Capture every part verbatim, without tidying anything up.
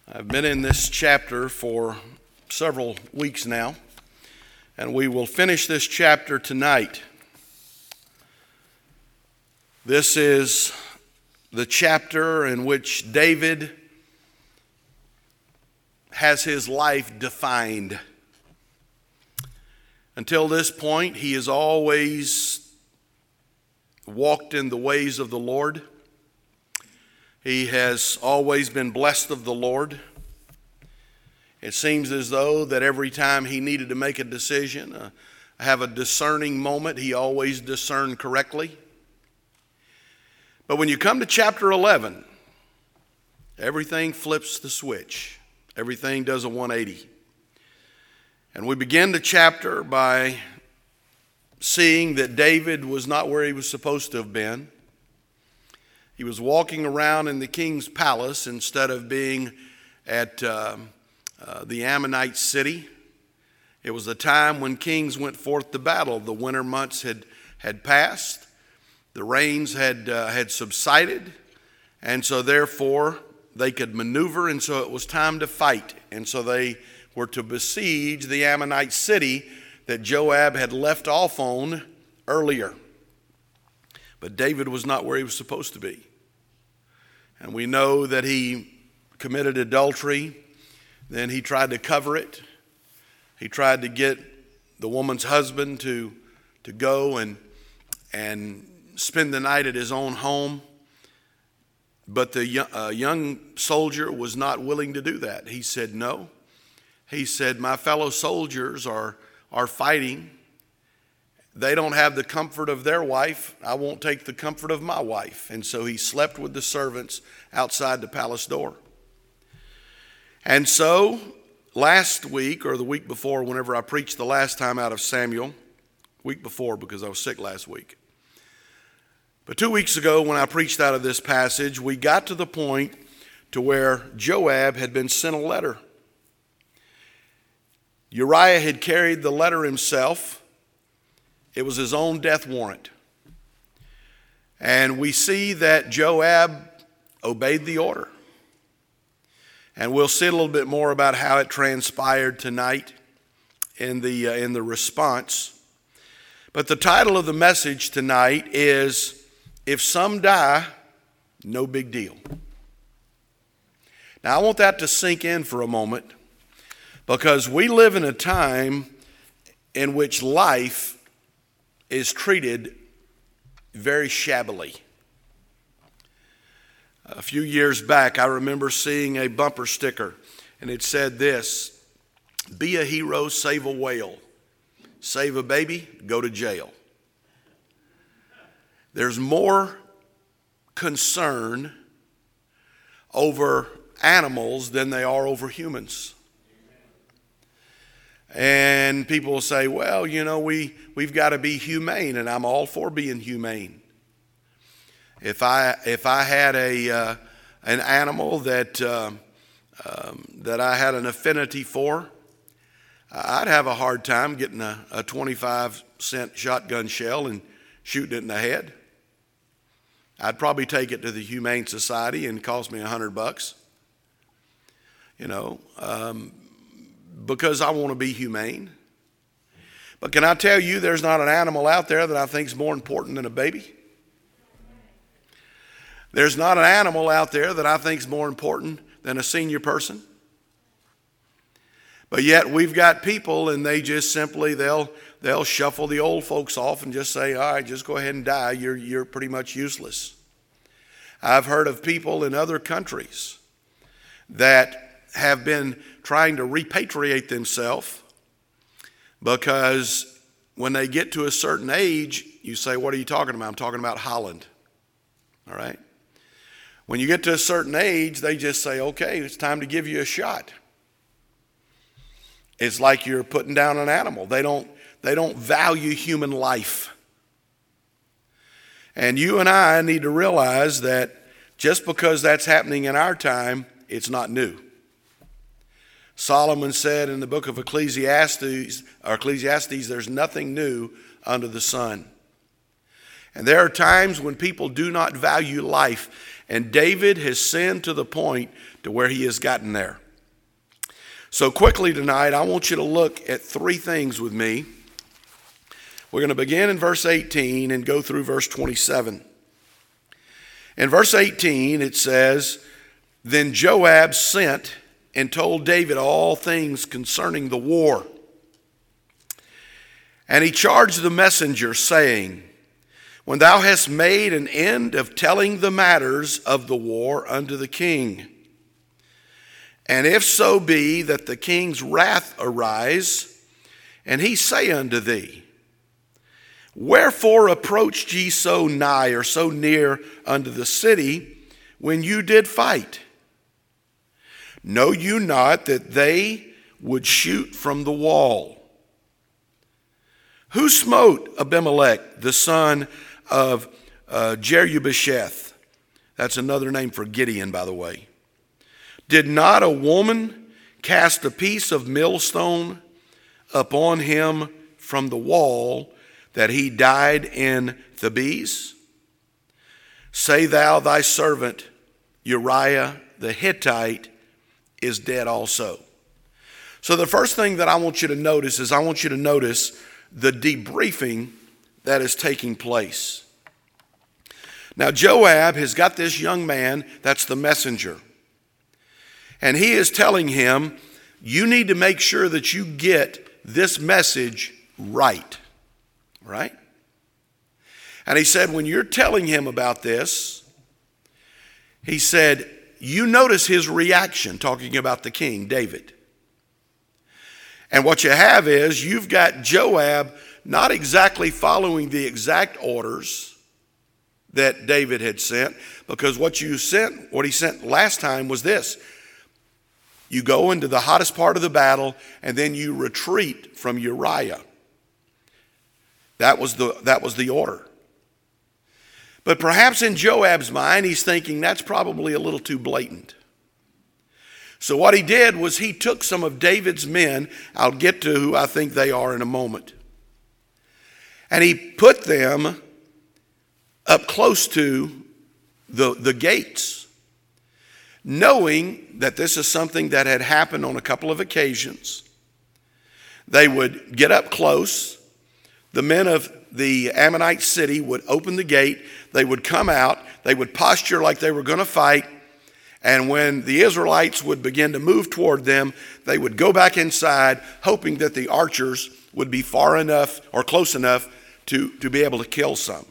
I've been in this chapter for several weeks now, and we will finish this chapter tonight. This is the chapter in which David has his life defined. Until this point, he has always walked in the ways of the Lord. He has always been blessed of the Lord. It seems as though that every time he needed to make a decision, uh, have a discerning moment, he always discerned correctly. But when you come to chapter eleven, everything flips the switch. Everything does a one eighty. And we begin the chapter by seeing that David was not where he was supposed to have been. He was walking around in the king's palace instead of being at uh, uh, the Ammonite city. It was a time when kings went forth to battle. The winter months had, had passed. The rains had, uh, had subsided. And so therefore they could maneuver, and so it was time to fight. And so they were to besiege the Ammonite city that Joab had left off on earlier. But David was not where he was supposed to be. And we know that he committed adultery. Then he tried to cover it. He tried to get the woman's husband to, to go and, and spend the night at his own home. But the uh, young soldier was not willing to do that. He said no. He said, my fellow soldiers are, are fighting. They don't have the comfort of their wife. I won't take the comfort of my wife. And so he slept with the servants outside the palace door. And so last week, or the week before, whenever I preached the last time out of Samuel, week before because I was sick last week. But two weeks ago when I preached out of this passage, we got to the point to where Joab had been sent a letter. Uriah had carried the letter himself. It was his own death warrant. And we see that Joab obeyed the order. And we'll see a little bit more about how it transpired tonight in the, uh, in the response. But the title of the message tonight is, If Some Die, No Big Deal. Now I want that to sink in for a moment, because we live in a time in which life is treated very shabbily. A few years back, I remember seeing a bumper sticker, and it said this: be a hero, save a whale. Save a baby, go to jail. There's more concern over animals than they are over humans. And people will say, well, you know, we, we've got to be humane, and I'm all for being humane. If I if I had a uh, an animal that uh, um, that I had an affinity for, I'd have a hard time getting a, a twenty-five cent shotgun shell and shooting it in the head. I'd probably take it to the Humane Society and cost me a hundred bucks. You know. Um, because I want to be humane. But can I tell you, there's not an animal out there that I think is more important than a baby? There's not an animal out there that I think is more important than a senior person. But yet we've got people, and they just simply, they'll they'll shuffle the old folks off and just say, all right, just go ahead and die. You're, you're pretty much useless. I've heard of people in other countries that have been trying to repatriate themselves, because when they get to a certain age, you say, what are you talking about? I'm talking about Holland. All right? When you get to a certain age, they just say, okay, it's time to give you a shot. It's like you're putting down an animal. They don't, they don't value human life. And you and I need to realize that just because that's happening in our time, it's not new. Solomon said in the book of Ecclesiastes, or Ecclesiastes, there's nothing new under the sun. And there are times when people do not value life. And David has sinned to the point to where he has gotten there. So quickly tonight, I want you to look at three things with me. We're going to begin in verse eighteen and go through verse twenty-seven. In verse eighteen, it says, "Then Joab sent and told David all things concerning the war. And he charged the messenger, saying, When thou hast made an end of telling the matters of the war unto the king, and if so be that the king's wrath arise, and he say unto thee, Wherefore approached ye so nigh or so near unto the city when you did fight? Know you not that they would shoot from the wall? Who smote Abimelech, the son of uh, Jerubasheth?" That's another name for Gideon, by the way. "Did not a woman cast a piece of millstone upon him from the wall, that he died in Thebes? Say thou, thy servant Uriah the Hittite is dead also." So the first thing that I want you to notice is I want you to notice the debriefing that is taking place. Now Joab has got this young man, that's the messenger, and he is telling him, you need to make sure that you get this message right, right? And he said, when you're telling him about this, he said, you notice his reaction, talking about the king, David. And what you have is you've got Joab not exactly following the exact orders that David had sent, because what you sent, what he sent last time was this: you go into the hottest part of the battle and then you retreat from Uriah. That was the that was the order. But perhaps in Joab's mind, he's thinking that's probably a little too blatant. So what he did was he took some of David's men, I'll get to who I think they are in a moment, and he put them up close to the, the gates, knowing that this is something that had happened on a couple of occasions. They would get up close. The men of the Ammonite city would open the gate. They would come out. They would posture like they were going to fight. And when the Israelites would begin to move toward them, they would go back inside, hoping that the archers would be far enough or close enough to, to be able to kill some.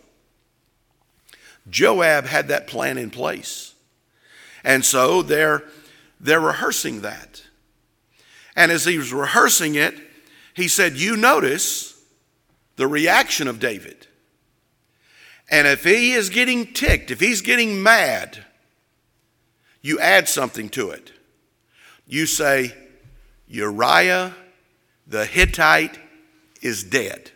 Joab had that plan in place. And so they're, they're rehearsing that. And as he was rehearsing it, he said, you notice the reaction of David. And if he is getting ticked, if he's getting mad, you add something to it. You say, Uriah the Hittite is dead.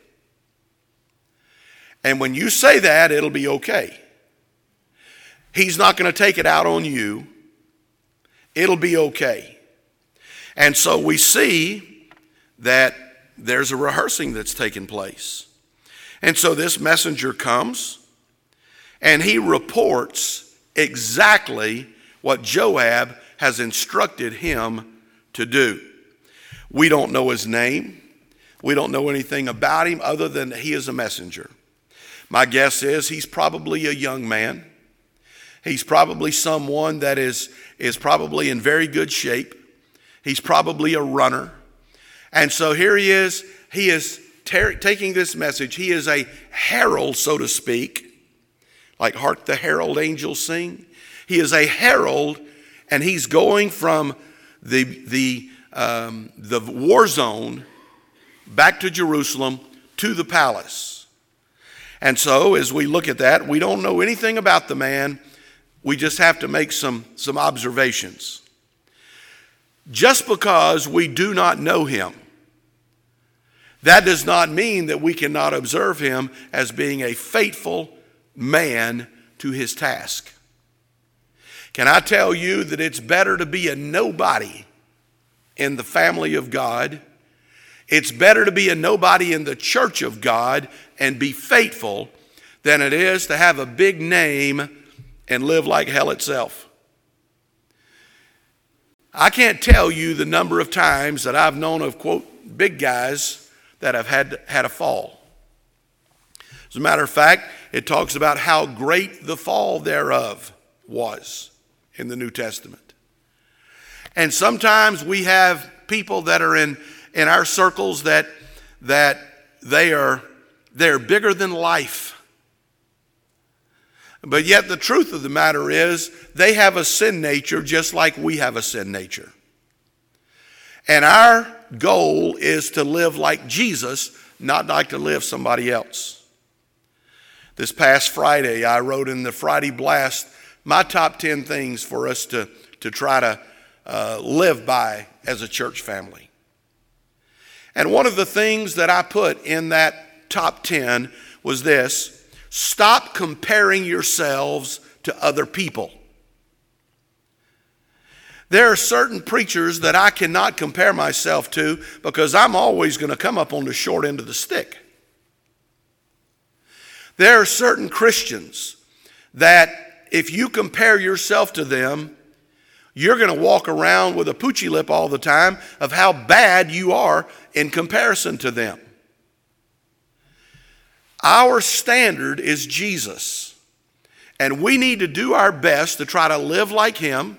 And when you say that, it'll be okay. He's not going to take it out on you. It'll be okay. And so we see that there's a rehearsing that's taking place. And so this messenger comes and he reports exactly what Joab has instructed him to do. We don't know his name. We don't know anything about him other than he is a messenger. My guess is he's probably a young man. He's probably someone that is, is probably in very good shape. He's probably a runner. And so here he is. He is ter- taking this message. He is a herald, so to speak, like Hark the Herald Angels Sing. He is a herald, and he's going from the, the, um, the war zone back to Jerusalem to the palace. And so as we look at that, we don't know anything about the man. We just have to make some, some observations. Just because we do not know him, that does not mean that we cannot observe him as being a faithful man to his task. Can I tell you that it's better to be a nobody in the family of God? It's better to be a nobody in the church of God and be faithful than it is to have a big name and live like hell itself. I can't tell you the number of times that I've known of, quote, big guys that have had, had a fall. As a matter of fact, it talks about how great the fall thereof was in the New Testament. And sometimes we have people that are in, in our circles that, that they are they're bigger than life. But yet the truth of the matter is they have a sin nature just like we have a sin nature. And our goal is to live like Jesus, not like to live somebody else. This past Friday, I wrote in the Friday Blast my top ten things for us to, to try to uh, live by as a church family. And one of the things that I put in that top ten was this: stop comparing yourselves to other people. There are certain preachers that I cannot compare myself to because I'm always going to come up on the short end of the stick. There are certain Christians that if you compare yourself to them, you're going to walk around with a poochy lip all the time of how bad you are in comparison to them. Our standard is Jesus, and we need to do our best to try to live like him.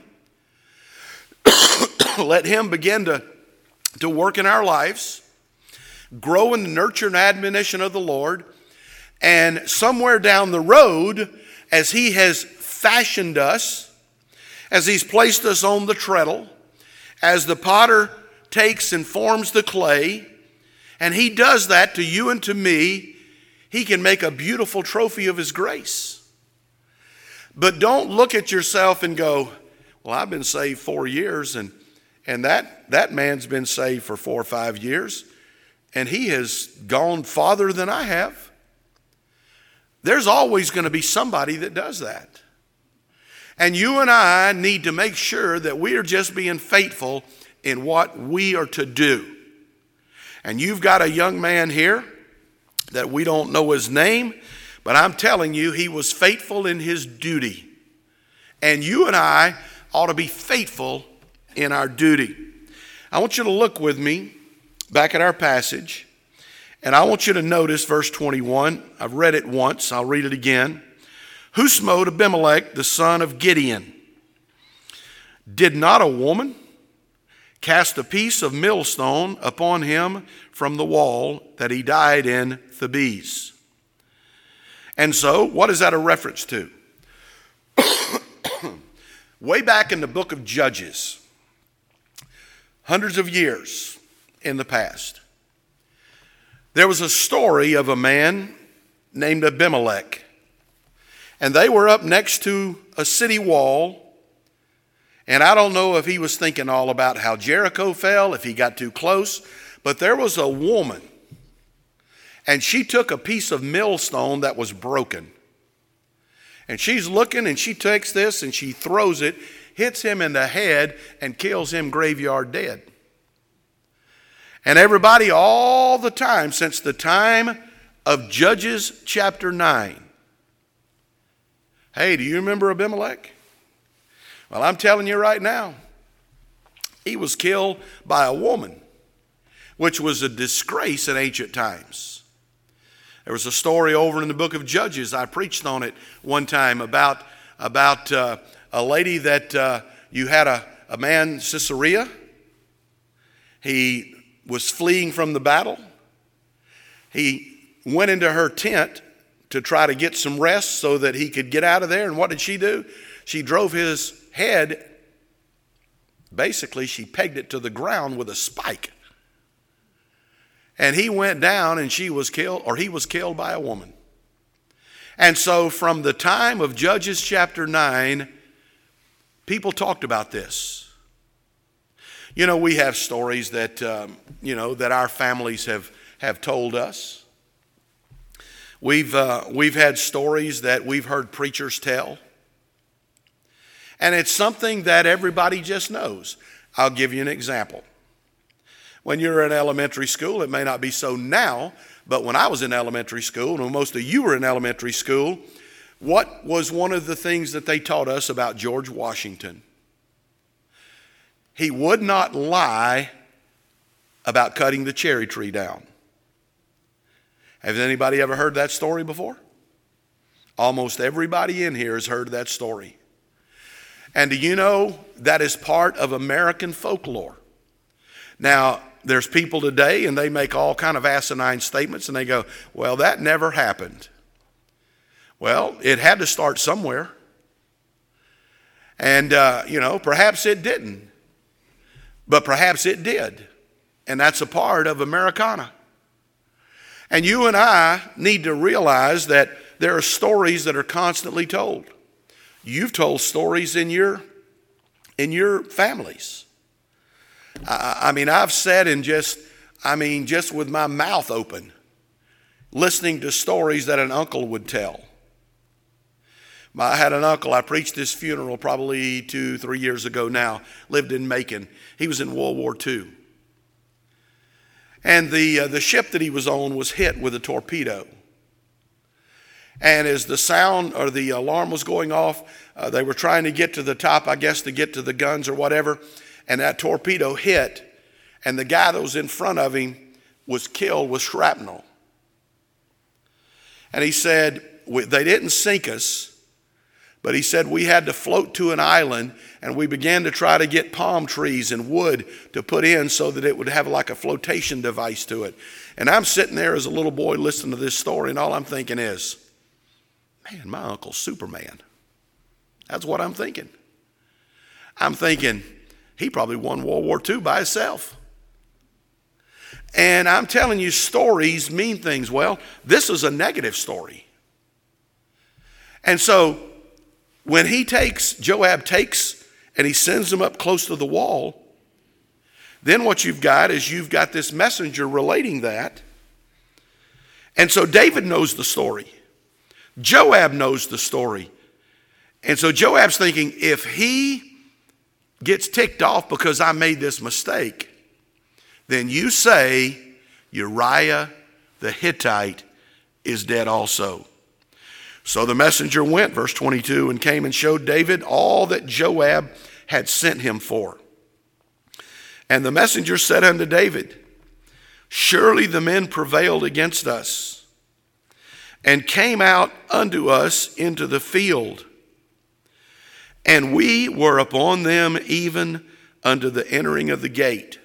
Let him begin to, to work in our lives, grow in the nurture and admonition of the Lord, and somewhere down the road, as he has fashioned us, as he's placed us on the treadle, as the potter takes and forms the clay, and he does that to you and to me, he can make a beautiful trophy of his grace. But don't look at yourself and go, well, I've been saved four years, and, and that, that man's been saved for four or five years, and he has gone farther than I have. There's always going to be somebody that does that. And you and I need to make sure that we are just being faithful in what we are to do. And you've got a young man here that we don't know his name, but I'm telling you, he was faithful in his duty. And you and I ought to be faithful in our duty. I want you to look with me back at our passage, and I want you to notice verse twenty-one. I've read it once. I'll read it again. Who smote Abimelech, the son of Gideon? Did not a woman cast a piece of millstone upon him from the wall that he died in Thebes? And so, what is that a reference to? Way back in the book of Judges, hundreds of years in the past, there was a story of a man named Abimelech. And they were up next to a city wall. And I don't know if he was thinking all about how Jericho fell, if he got too close. But there was a woman, and she took a piece of millstone that was broken. And she's looking, and she takes this, and she throws it, hits him in the head, and kills him graveyard dead. And everybody all the time, since the time of Judges chapter nine, hey, do you remember Abimelech? Well, I'm telling you right now, he was killed by a woman, which was a disgrace in ancient times. There was a story over in the book of Judges. I preached on it one time about, about uh, a lady that uh, you had a, a man, Sisera. He was fleeing from the battle. He went into her tent to try to get some rest so that he could get out of there. And what did she do? She drove his head, basically she pegged it to the ground with a spike. And he went down and she was killed, or he was killed by a woman. And so from the time of Judges chapter nine, people talked about this. You know, we have stories that, um, you know, that our families have, have told us. We've, uh, we've had stories that we've heard preachers tell. And it's something that everybody just knows. I'll give you an example. When you're in elementary school, it may not be so now, but when I was in elementary school, and when most of you were in elementary school, what was one of the things that they taught us about George Washington? he would not lie about cutting the cherry tree down. Has anybody ever heard that story before? Almost everybody in here has heard that story. And do you know that is part of American folklore? Now, there's people today and they make all kind of asinine statements and they go, well, that never happened. Well, it had to start somewhere. And, uh, you know, perhaps it didn't. But perhaps it did. And that's a part of Americana. And you and I need to realize that there are stories that are constantly told. You've told stories in your, in your families. I, I mean, I've sat in just, I mean, just with my mouth open, listening to stories that an uncle would tell. I had an uncle, I preached his funeral probably two, three years ago now, lived in Macon. He was in World War Two. And the, uh, the ship that he was on was hit with a torpedo. And as the sound or the alarm was going off, uh, they were trying to get to the top, I guess, to get to the guns or whatever. And that torpedo hit, and the guy that was in front of him was killed with shrapnel. And he said, they didn't sink us, but he said we had to float to an island, and we began to try to get palm trees and wood to put in so that it would have like a flotation device to it. And I'm sitting there as a little boy listening to this story, and all I'm thinking is, man, my uncle's Superman. That's what I'm thinking. I'm thinking, he probably won World War Two by himself. And I'm telling you, stories mean things. Well, this is a negative story. And so when he takes, Joab takes, and he sends them up close to the wall, then what you've got is you've got this messenger relating that. And so David knows the story. Joab knows the story. And so Joab's thinking, if he gets ticked off because I made this mistake, then you say Uriah the Hittite is dead also. So the messenger went, verse twenty-two, and came and showed David all that Joab had sent him for. And the messenger said unto David, surely the men prevailed against us, and came out unto us into the field, and we were upon them even unto the entering of the gate.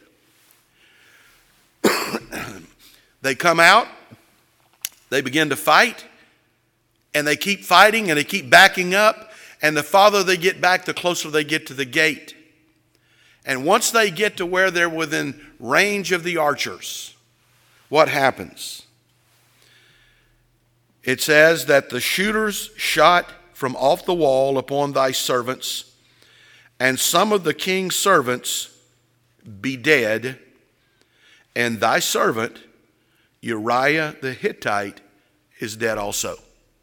They come out, they begin to fight, and they keep fighting and they keep backing up, and the farther they get back, the closer they get to the gate. And once they get to where they're within range of the archers, what happens? It says that the shooters shot from off the wall upon thy servants, and some of the king's servants be dead, and thy servant Uriah the Hittite is dead also.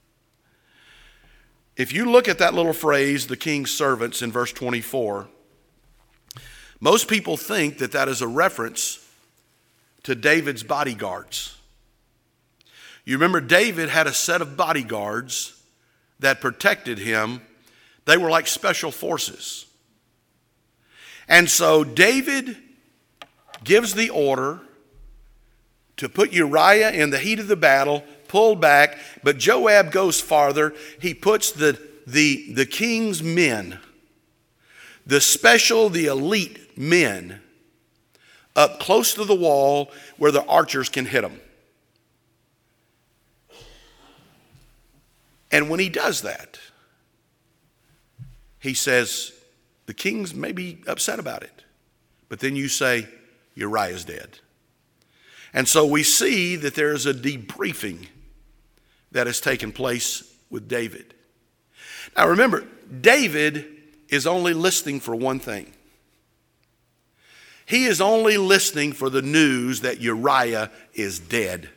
If you look at that little phrase, the king's servants, in verse twenty-four, most people think that that is a reference to David's bodyguards. You remember David had a set of bodyguards that protected him. They were like special forces. And so David gives the order to put Uriah in the heat of the battle, pull back, but Joab goes farther. He puts the, the, the king's men, the special, the elite men, up close to the wall where the archers can hit them. And when he does that, he says, the king's maybe upset about it. But then you say, Uriah's dead. And so we see that there is a debriefing that has taken place with David. Now remember, David is only listening for one thing. He is only listening for the news that Uriah is dead.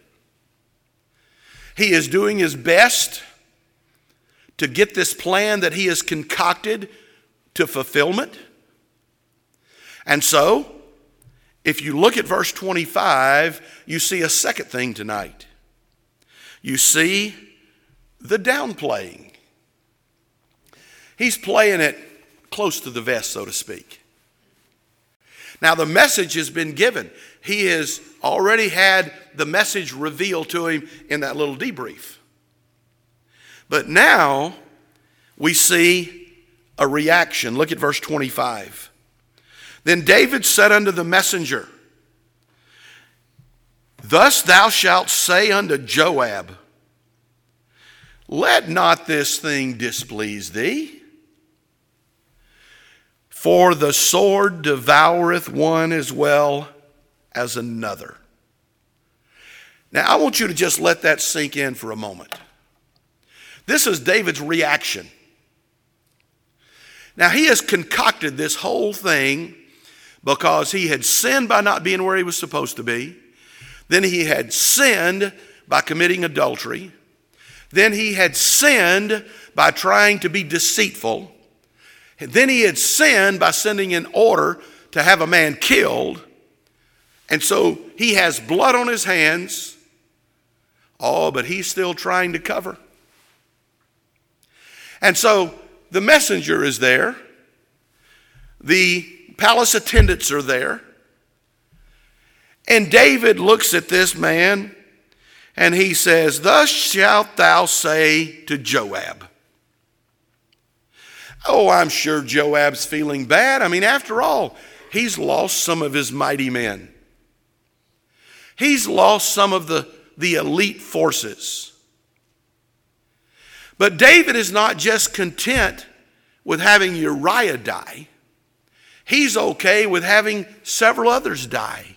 He is doing his best to get this plan that he has concocted to fulfillment. And so, if you look at verse twenty-five, you see a second thing tonight. You see the downplaying. He's playing it close to the vest, so to speak. Now the message has been given. He has already had the message revealed to him in that little debrief. But now we see a reaction. Look at verse twenty-five. Then David said unto the messenger, Thus thou shalt say unto Joab, Let not this thing displease thee, for the sword devoureth one as well as another. Now I want you to just let that sink in for a moment. This is David's reaction. Now he has concocted this whole thing because he had sinned by not being where he was supposed to be. Then he had sinned by committing adultery. Then he had sinned by trying to be deceitful. And then he had sinned by sending an order to have a man killed. And so he has blood on his hands. Oh, but he's still trying to cover. And so the messenger is there. The palace attendants are there. And David looks at this man and he says, Thus shalt thou say to Joab. Oh, I'm sure Joab's feeling bad. I mean, after all, he's lost some of his mighty men. He's lost some of the, the elite forces. But David is not just content with having Uriah die. He's okay with having several others die.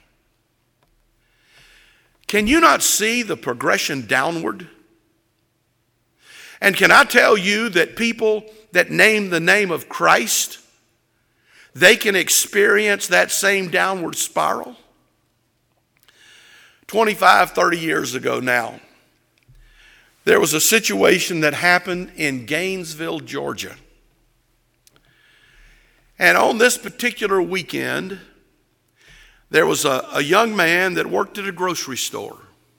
Can you not see the progression downward? And can I tell you that people that name the name of Christ, they can experience that same downward spiral? twenty-five, thirty years ago now, there was a situation that happened in Gainesville, Georgia. And on this particular weekend, there was a, a young man that worked at a grocery store.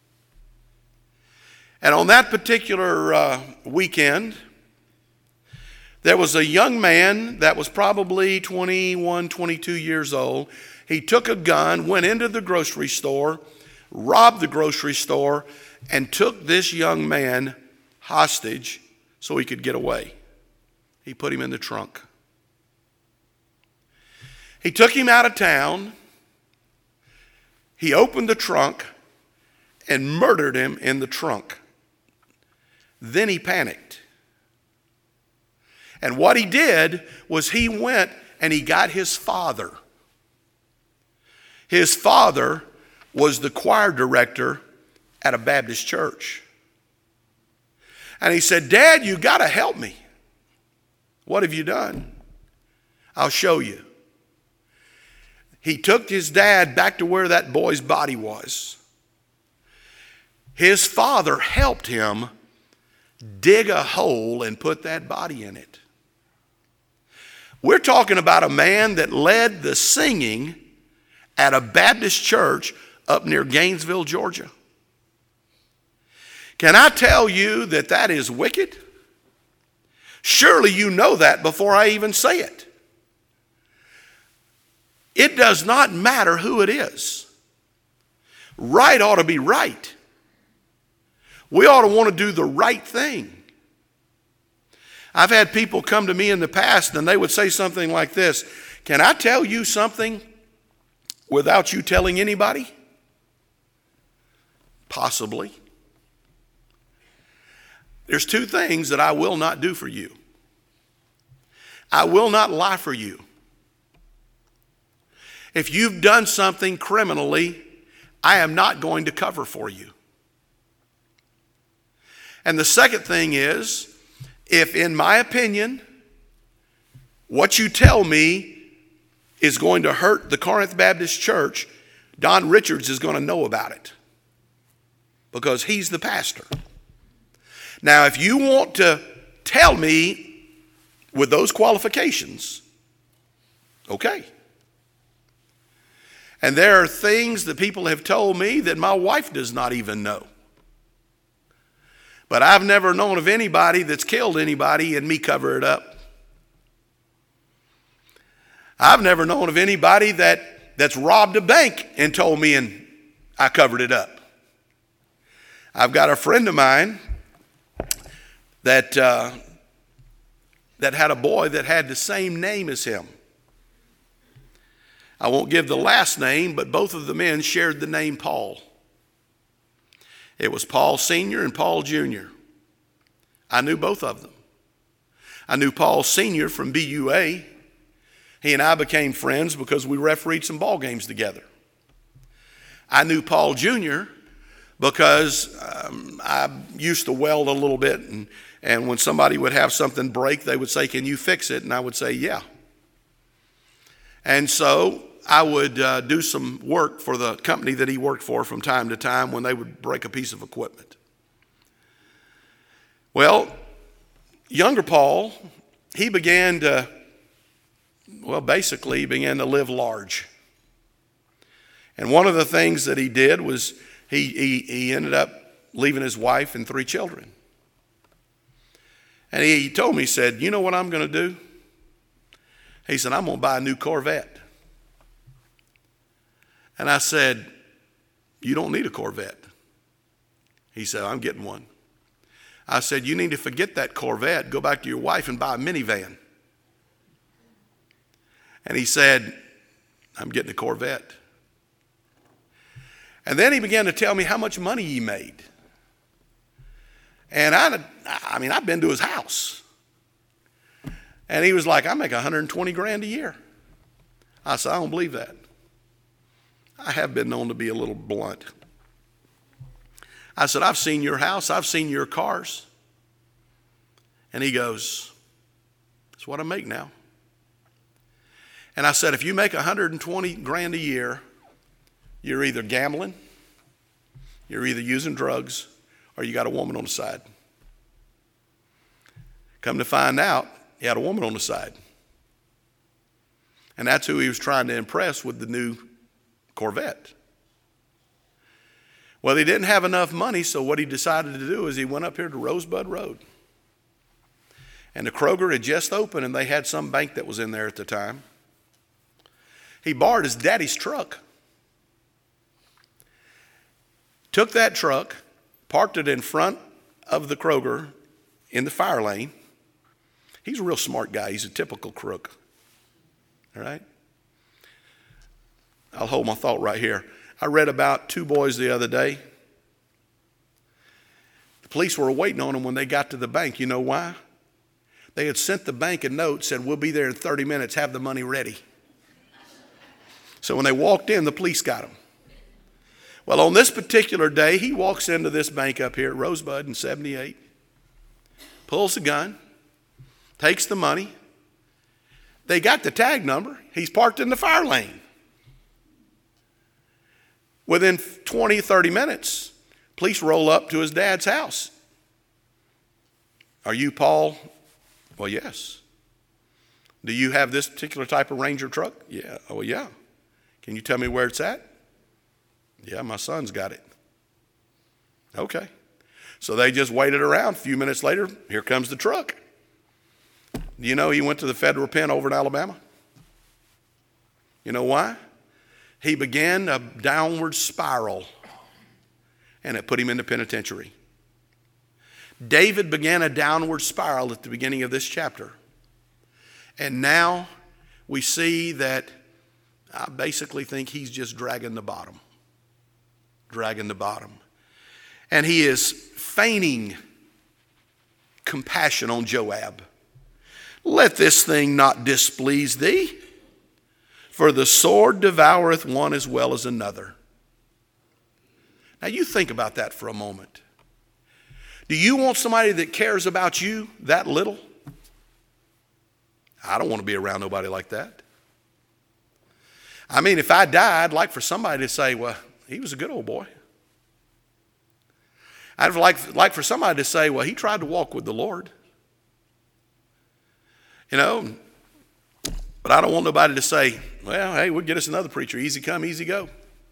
And on that particular uh, weekend, there was a young man that was probably twenty-one, twenty-two years old. He took a gun, went into the grocery store, robbed the grocery store, and took this young man hostage so he could get away. He put him in the trunk. He took him out of town. He opened the trunk and murdered him in the trunk. Then he panicked. And what he did was he went and he got his father. His father was the choir director at a Baptist church. And he said, Dad, you got to help me. What have you done? I'll show you. He took his dad back to where that boy's body was. His father helped him dig a hole and put that body in it. We're talking about a man that led the singing at a Baptist church up near Gainesville, Georgia. Can I tell you that that is wicked? Surely you know that before I even say it. It does not matter who it is. Right ought to be right. We ought to want to do the right thing. I've had people come to me in the past and they would say something like this, Can I tell you something without you telling anybody? Possibly. There's two things that I will not do for you. I will not lie for you. If you've done something criminally, I am not going to cover for you. And the second thing is, if in my opinion, what you tell me is going to hurt the Corinth Baptist Church, Don Richards is going to know about it because he's the pastor. Now, if you want to tell me with those qualifications, okay. And there are things that people have told me that my wife does not even know. But I've never known of anybody that's killed anybody and me cover it up. I've never known of anybody that that's robbed a bank and told me and I covered it up. I've got a friend of mine that uh, that had a boy that had the same name as him. I won't give the last name, but both of the men shared the name Paul. It was Paul Senior and Paul Junior I knew both of them. I knew Paul Senior from B U A. He and I became friends because we refereed some ball games together. I knew Paul Junior because um, I used to weld a little bit, and, and when somebody would have something break, they would say, "Can you fix it?" And I would say, "Yeah." And so I would uh, do some work for the company that he worked for from time to time when they would break a piece of equipment. Well, younger Paul, he began to, well, basically he began to live large. And one of the things that he did was he, he, he ended up leaving his wife and three children. And he, he told me, he said, "You know what I'm going to do?" He said, "I'm going to buy a new Corvette." And I said, "You don't need a Corvette." He said, "I'm getting one." I said, "You need to forget that Corvette, go back to your wife and buy a minivan." And he said, "I'm getting a Corvette." And then he began to tell me how much money he made. And I, I mean, I've been to his house. And he was like, "I make one hundred twenty grand a year." I said, "I don't believe that." I have been known to be a little blunt. I said, "I've seen your house. I've seen your cars." And he goes, "That's what I make now." And I said, "If you make one hundred twenty grand a year, you're either gambling, you're either using drugs, or you got a woman on the side." Come to find out, he had a woman on the side. And that's who he was trying to impress with the new Corvette. Well, he didn't have enough money, so what he decided to do is he went up here to Rosebud Road. And the Kroger had just opened, and they had some bank that was in there at the time. He borrowed his daddy's truck. Took that truck, parked it in front of the Kroger in the fire lane. He's a real smart guy. He's a typical crook. All right? I'll hold my thought right here. I read about two boys the other day. The police were waiting on them when they got to the bank. You know why? They had sent the bank a note, said, "We'll be there in thirty minutes, have the money ready." So when they walked in, the police got them. Well, on this particular day, he walks into this bank up here at Rosebud in seventy-eight, pulls the gun, takes the money. They got the tag number. He's parked in the fire lane. Within twenty, thirty minutes, police roll up to his dad's house. "Are you Paul?" "Well, yes." "Do you have this particular type of Ranger truck?" "Yeah." "Oh, yeah." "Can you tell me where it's at?" "Yeah, my son's got it." Okay. So they just waited around. A few minutes later, here comes the truck. Do you know he went to the federal pen over in Alabama? You know why? He began a downward spiral, and it put him in the penitentiary. David began a downward spiral at the beginning of this chapter. And now we see that I basically think he's just dragging the bottom. Dragging the bottom. And he is feigning compassion on Joab. "Let this thing not displease thee, for the sword devoureth one as well as another." Now you think about that for a moment. Do you want somebody that cares about you that little? I don't want to be around nobody like that. I mean, if I die, I'd like for somebody to say, "Well, he was a good old boy." I'd like, like for somebody to say, "Well, he tried to walk with the Lord." You know, but I don't want nobody to say, "Well, hey, we'll get us another preacher. Easy come, easy go."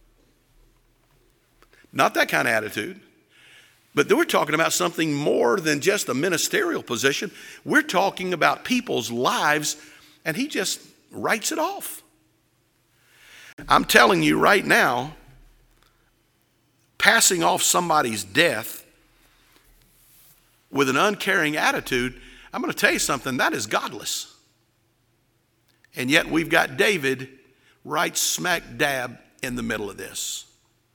Not that kind of attitude. But we're talking about something more than just a ministerial position. We're talking about people's lives, and he just writes it off. I'm telling you right now, passing off somebody's death with an uncaring attitude, I'm going to tell you something, that is godless. And yet we've got David right smack dab in the middle of this.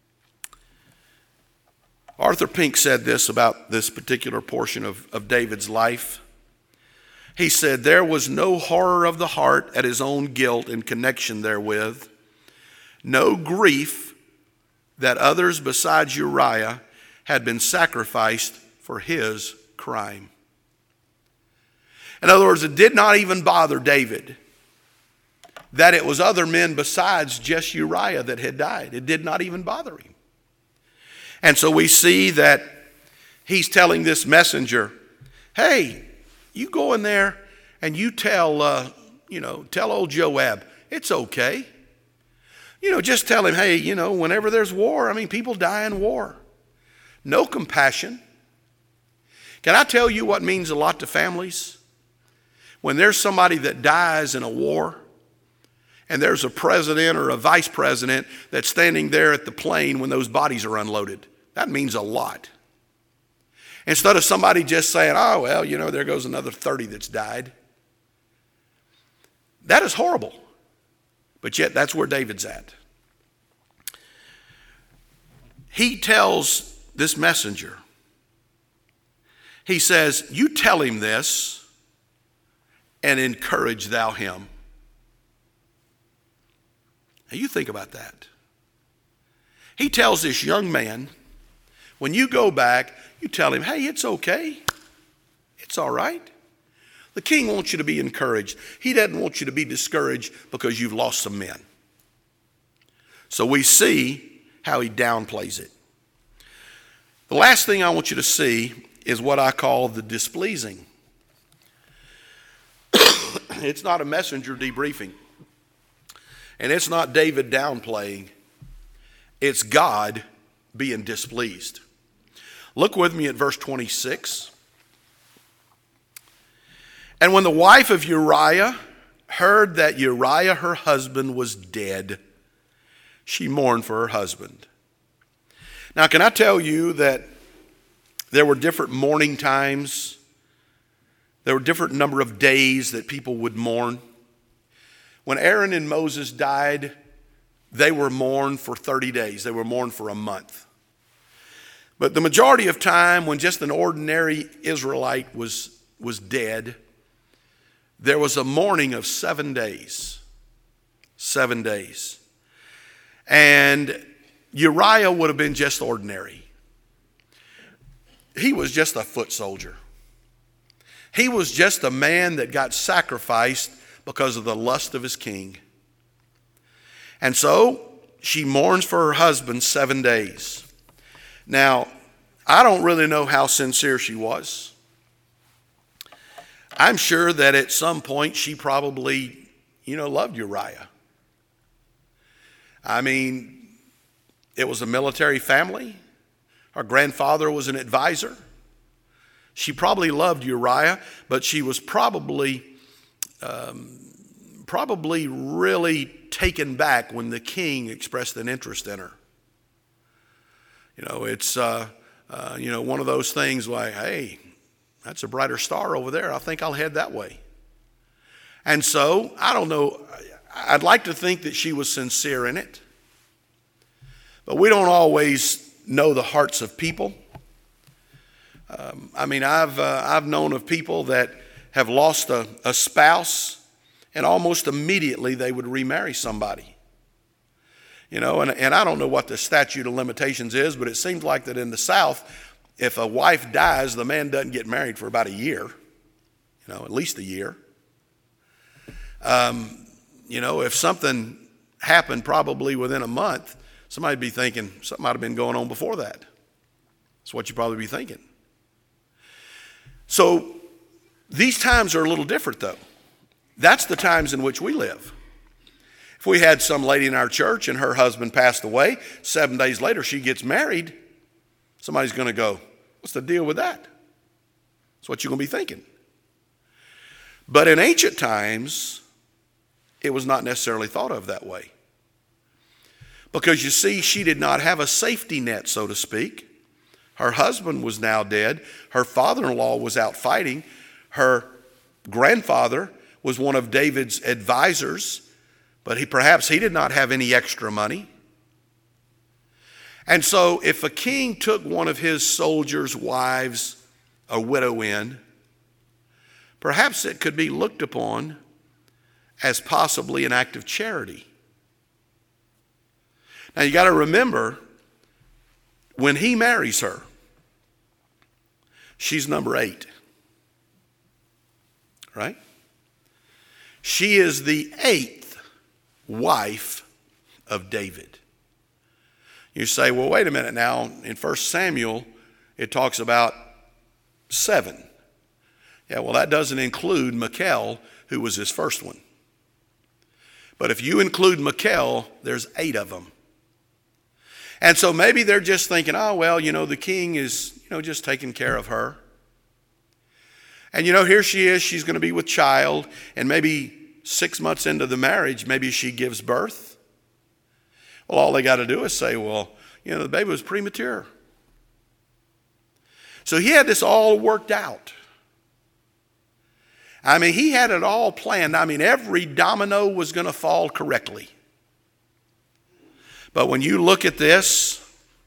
Arthur Pink said this about this particular portion of, of David's life. He said, there was no horror of the heart at his own guilt in connection therewith, no grief that others besides Uriah had been sacrificed for his crime. In other words, it did not even bother David that it was other men besides just Uriah that had died. It did not even bother him. And so we see that he's telling this messenger, hey, you go in there and you tell, uh, you know, tell old Joab, it's okay. You know, just tell him, hey, you know, whenever there's war, I mean, people die in war. No compassion. Can I tell you what means a lot to families? When there's somebody that dies in a war, and there's a president or a vice president that's standing there at the plane when those bodies are unloaded. That means a lot. Instead of somebody just saying, oh, well, you know, there goes another thirty that's died. That is horrible. But yet that's where David's at. He tells this messenger, he says, you tell him this and encourage thou him. Now you think about that. He tells this young man, when you go back, you tell him, hey, it's okay. It's all right. The king wants you to be encouraged. He doesn't want you to be discouraged because you've lost some men. So we see how he downplays it. The last thing I want you to see is what I call the displeasing. It's not a messenger debriefing. And it's not David downplaying. It's God being displeased. Look with me at verse twenty-six. And when the wife of Uriah heard that Uriah, her husband, was dead, she mourned for her husband. Now, can I tell you that there were different mourning times? There were different number of days that people would mourn. When Aaron and Moses died, they were mourned for thirty days. They were mourned for a month. But the majority of time, when just an ordinary Israelite was, was dead, there was a mourning of seven days. Seven days. And Uriah would have been just ordinary. He was just a foot soldier. He was just a man that got sacrificed because of the lust of his king. And so she mourns for her husband seven days. Now, I don't really know how sincere she was. I'm sure that at some point she probably, you know, loved Uriah. I mean, it was a military family. Her grandfather was an advisor. She probably loved Uriah, but she was probably um, probably really taken back when the king expressed an interest in her. You know, it's uh, uh, you know one of those things like, hey, that's a brighter star over there. I think I'll head that way. And so I don't know. I'd like to think that she was sincere in it, but we don't always know the hearts of people. Um, I mean, I've uh, I've known of people that have lost a, a spouse, and almost immediately they would remarry somebody. You know, and, and I don't know what the statute of limitations is, but it seems like that in the South, if a wife dies, the man doesn't get married for about a year. You know, at least a year. Um, you know, if something happened probably within a month, somebody'd be thinking something might have been going on before that. That's what you'd probably be thinking. So these times are a little different, though. That's the times in which we live. If we had some lady in our church and her husband passed away, seven days later she gets married, somebody's going to go, what's the deal with that? That's what you're going to be thinking. But in ancient times, it was not necessarily thought of that way. Because you see, she did not have a safety net, so to speak. Her husband was now dead. Her father-in-law was out fighting. Her grandfather was one of David's advisors, but he perhaps he did not have any extra money. And so if a king took one of his soldiers' wives, a widow in, perhaps it could be looked upon as possibly an act of charity. Now you got to remember, when he marries her, she's number eight, right? She is the eighth wife of David. You say, well, wait a minute now. In First Samuel, it talks about seven. Yeah, well, that doesn't include Michal, who was his first one. But if you include Michal, there's eight of them. And so maybe they're just thinking, oh, well, you know, the king is, you know, just taking care of her. And, you know, here she is. She's going to be with child. And maybe six months into the marriage, maybe she gives birth. Well, all they got to do is say, well, you know, the baby was premature. So he had this all worked out. I mean, he had it all planned. I mean, every domino was going to fall correctly. But when you look at this,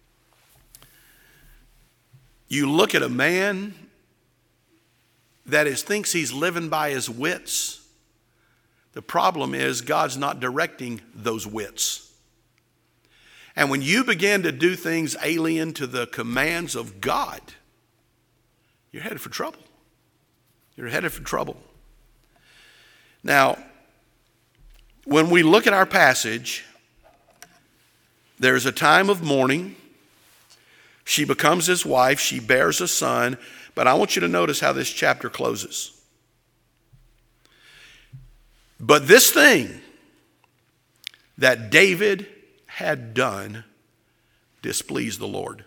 you look at a man that is, thinks he's living by his wits. The problem is God's not directing those wits. And when you begin to do things alien to the commands of God, you're headed for trouble. You're headed for trouble. Now, when we look at our passage, there's a time of mourning. She becomes his wife. She bears a son. But I want you to notice how this chapter closes. But this thing that David had done displeased the Lord.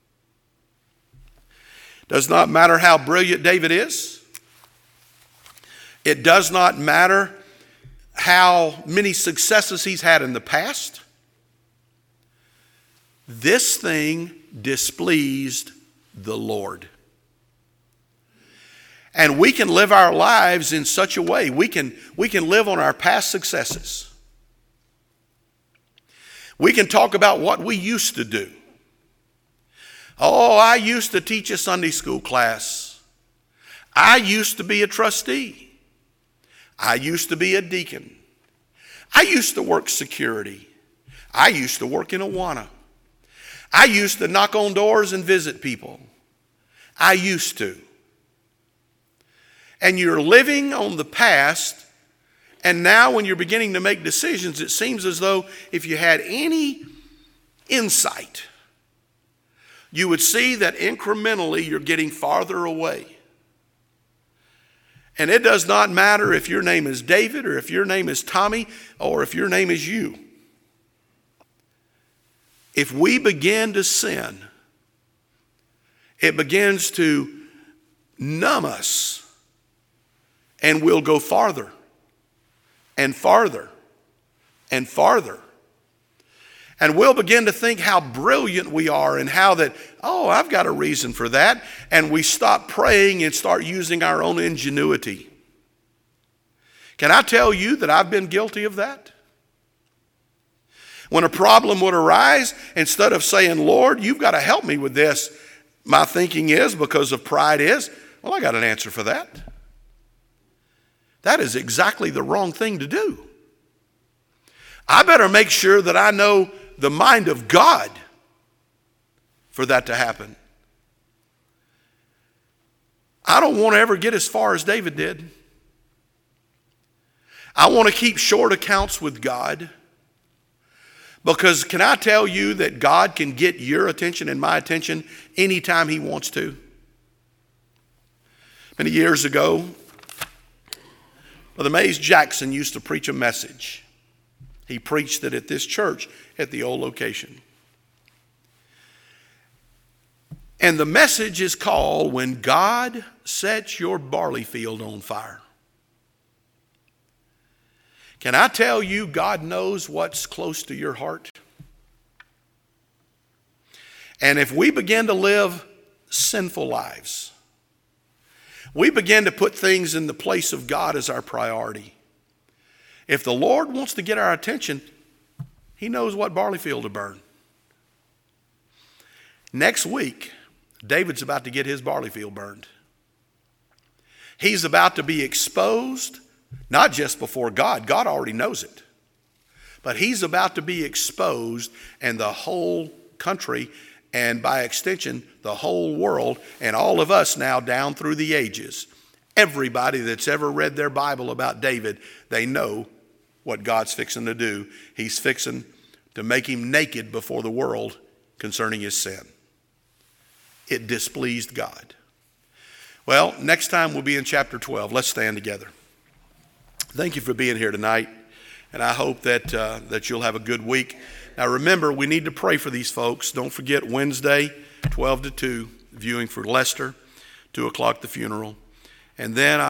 Does not matter how brilliant David is. It does not matter how many successes he's had in the past. This thing displeased the Lord. And we can live our lives in such a way. We can, we can live on our past successes. We can talk about what we used to do. Oh, I used to teach a Sunday school class. I used to be a trustee. I used to be a deacon. I used to work security. I used to work in Awana. I used to knock on doors and visit people. I used to. And you're living on the past, and now when you're beginning to make decisions, it seems as though if you had any insight, you would see that incrementally you're getting farther away. And it does not matter if your name is David or if your name is Tommy or if your name is you. If we begin to sin, it begins to numb us, and we'll go farther and farther and farther. And we'll begin to think how brilliant we are and how that, oh, I've got a reason for that. And we stop praying and start using our own ingenuity. Can I tell you that I've been guilty of that? When a problem would arise, instead of saying, Lord, you've got to help me with this, my thinking is, because of pride is, well, I got an answer for that. That is exactly the wrong thing to do. I better make sure that I know the mind of God for that to happen. I don't want to ever get as far as David did. I want to keep short accounts with God. Because can I tell you that God can get your attention and my attention anytime he wants to? Many years ago, Brother Mays Jackson used to preach a message. He preached it at this church at the old location. And the message is called, When God Sets Your Barley Field on Fire. Can I tell you, God knows what's close to your heart? And if we begin to live sinful lives, we begin to put things in the place of God as our priority. If the Lord wants to get our attention, he knows what barley field to burn. Next week, David's about to get his barley field burned. He's about to be exposed, not just before God. God already knows it. But he's about to be exposed, and the whole country, and by extension, the whole world, and all of us now down through the ages, everybody that's ever read their Bible about David, they know what God's fixing to do. He's fixing to make him naked before the world concerning his sin. It displeased God. Well, next time we'll be in chapter twelve. Let's stand together. Thank you for being here tonight, and I hope that uh, that you'll have a good week. Now remember, we need to pray for these folks. Don't forget Wednesday, twelve to two, viewing for Lester, two o'clock the funeral. And then I